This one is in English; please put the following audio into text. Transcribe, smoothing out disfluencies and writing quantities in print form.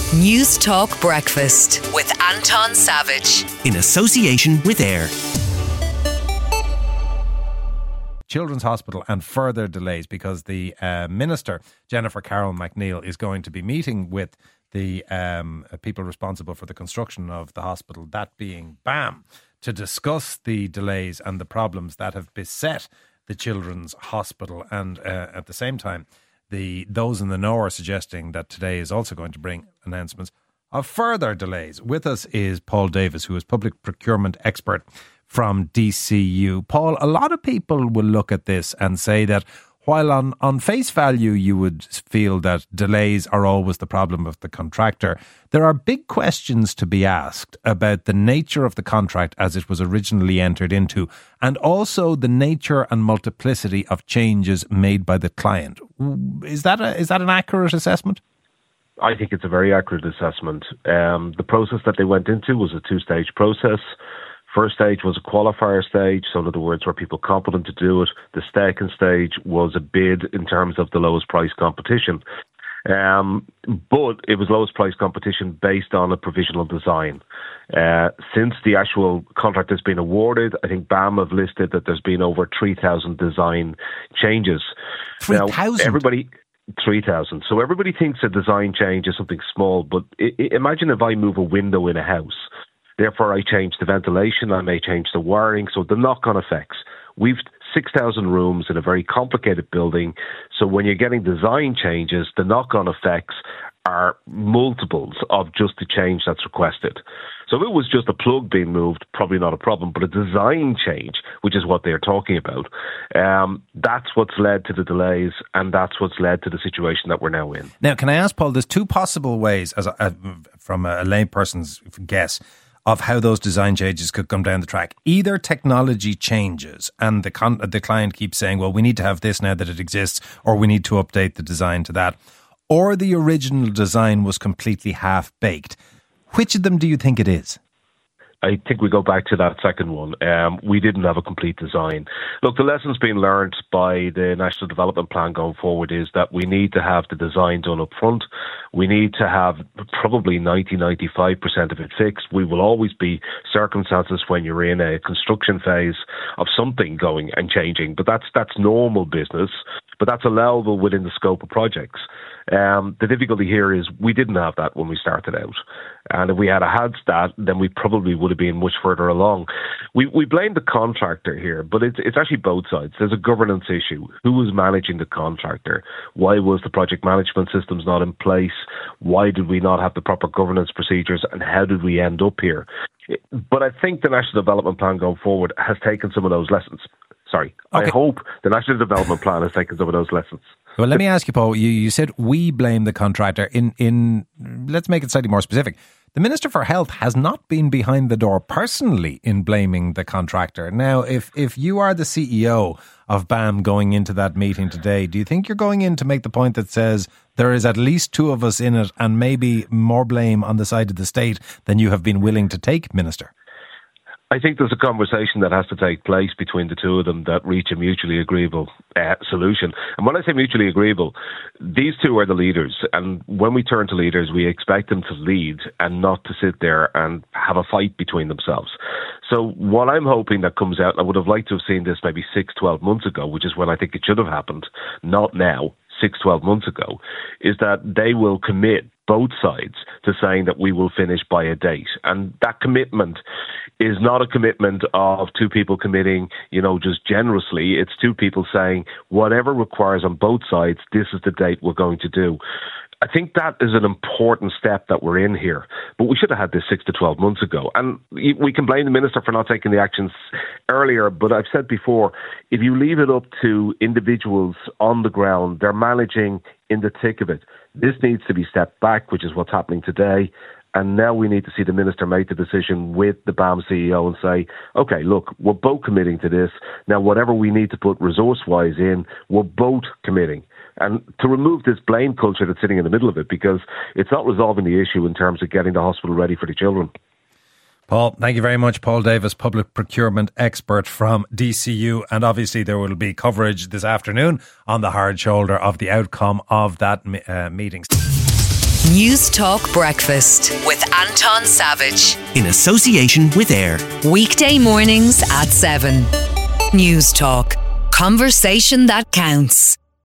News Talk Breakfast with Anton Savage. In association with AIR. Children's Hospital and further delays because the Minister, Jennifer Carroll MacNeill, is going to be meeting with the people responsible for the construction of the hospital, that being BAM, to discuss the delays and the problems that have beset the Children's Hospital. And at the same time, those in the know are suggesting that today is also going to bring announcements of further delays. With us is Paul Davis, who is public procurement expert from DCU. Paul, a lot of people will look at this and say that while on face value you would feel that delays are always the problem of the contractor, there are big questions to be asked about the nature of the contract as it was originally entered into, and also the nature and multiplicity of changes made by the client. Is that an accurate assessment? I think it's a very accurate assessment. The process that they went into was a two-stage process. First stage was a qualifier stage, so in other words, were people competent to do it. The second stage was a bid in terms of the lowest price competition. But it was lowest price competition based on a provisional design. Since the actual contract has been awarded, I think BAM have listed that there's been over 3,000 design changes. 3,000? 3,000. So everybody thinks a design change is something small, but imagine if I move a window in a house. Therefore, I change the ventilation, I may change the wiring, so the knock-on effects. We've 6,000 rooms in a very complicated building, so when you're getting design changes, the knock-on effects are multiples of just the change that's requested. So if it was just a plug being moved, probably not a problem, but a design change, which is what they're talking about, that's what's led to the delays, and that's what's led to the situation that we're now in. Now, can I ask, Paul, there's two possible ways, from a layperson's guess, of how those design changes could come down the track. Either technology changes and the client keeps saying, well, we need to have this now that it exists, or we need to update the design to that, or the original design was completely half-baked. Which of them do you think it is? I think we go back to that second one. We didn't have a complete design. Look, the lessons being learned by the National Development Plan going forward is that we need to have the design done up front. We need to have probably 90-95% of it fixed. We will always be circumstances when you're in a construction phase of something going and changing, but that's normal business, but that's allowable within the scope of projects. The difficulty here is we didn't have that when we started out. And if we had that, then we probably would have been much further along. We blame the contractor here, but it's actually both sides. There's a governance issue. Who was managing the contractor? Why was the project management systems not in place? Why did we not have the proper governance procedures? And how did we end up here? But I think the National Development Plan going forward has taken some of those lessons. Okay. I hope the National Development Plan has taken some of those lessons. Well, let me ask you, Paul, you said we blame the contractor. Let's make it slightly more specific. The Minister for Health has not been behind the door personally in blaming the contractor. Now, if you are the CEO of BAM going into that meeting today, do you think you're going in to make the point that says there is at least two of us in it and maybe more blame on the side of the state than you have been willing to take, Minister? I think there's a conversation that has to take place between the two of them that reach a mutually agreeable solution. And when I say mutually agreeable, these two are the leaders. And when we turn to leaders, we expect them to lead and not to sit there and have a fight between themselves. So what I'm hoping that comes out, and I would have liked to have seen this maybe 6-12 months ago, which is when I think it should have happened, not now, 6-12 months ago, is that they will commit both sides to saying that we will finish by a date. And that commitment is not a commitment of two people committing, just generously. It's two people saying, whatever requires on both sides, this is the date we're going to do. I think that is an important step that we're in here. But we should have had this 6 to 12 months ago. And we can blame the Minister for not taking the actions earlier. But I've said before, if you leave it up to individuals on the ground, they're managing in the thick of it. This needs to be stepped back, which is what's happening today. And now we need to see the Minister make the decision with the BAM CEO and say, okay, look, we're both committing to this. Now, whatever we need to put resource-wise in, we're both committing. And to remove this blame culture that's sitting in the middle of it, because it's not resolving the issue in terms of getting the hospital ready for the children. Paul, thank you very much. Paul Davis, public procurement expert from DCU. And obviously there will be coverage this afternoon on the hard shoulder of the outcome of that meeting. News Talk Breakfast with Anton Savage. In association with AIR. Weekday mornings at 7. News Talk. Conversation that counts.